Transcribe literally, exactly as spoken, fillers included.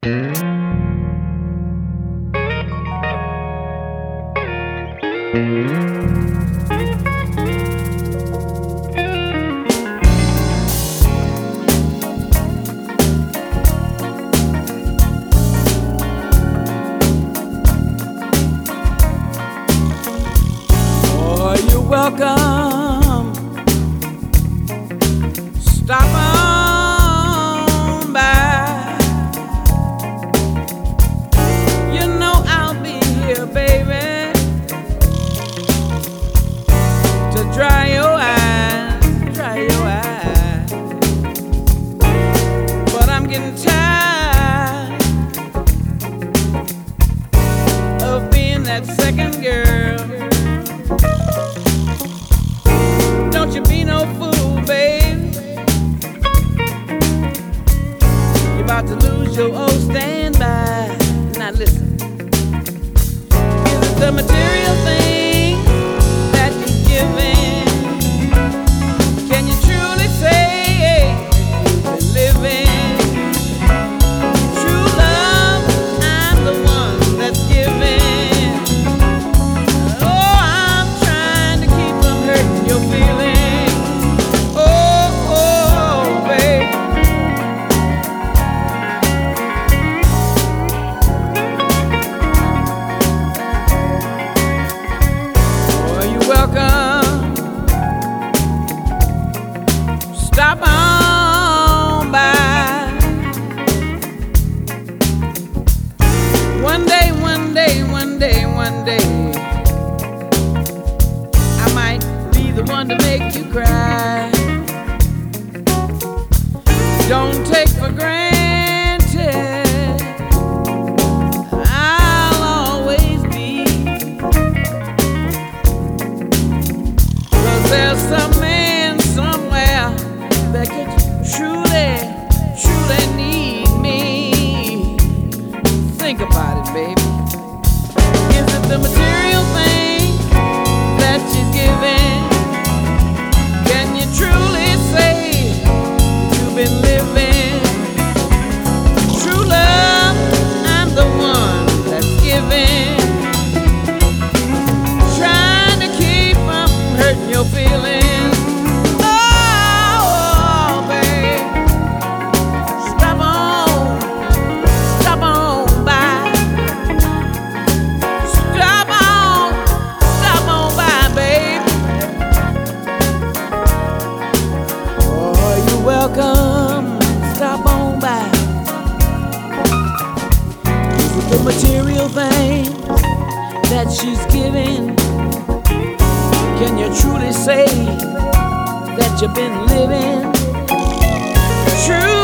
Oh, you're welcome. Stop on by. You know I'll be here, baby, to dry your eyes, dry your eyes. But I'm getting tired of being that second girl. Don't you be no fool, babe. You're about to lose your old standby. Now listen. Is it the material thing that you're giving? Can you truly say you're living? True love, I'm the one that's giving. Oh, I'm trying to keep from hurting your feelings. Oh, oh, babe. Oh, you're welcome. Stop on by. One day, one day, one day, one day, I might be the one to make you cry. Don't take for granted I'll always be. 'Cause there's some man somewhere that could truly, truly need me. Think about it, baby. Is it the material thing that she's giving? Can you truly say you've been living? True love, I'm the one that's giving. Trying to keep from hurting your feelings. Oh, babe. Stop on, stop on by. Stop on, stop on by, babe. Oh, you're welcome. Stop on by. Is it the material thing that she's giving? Can you truly say that you've been living? True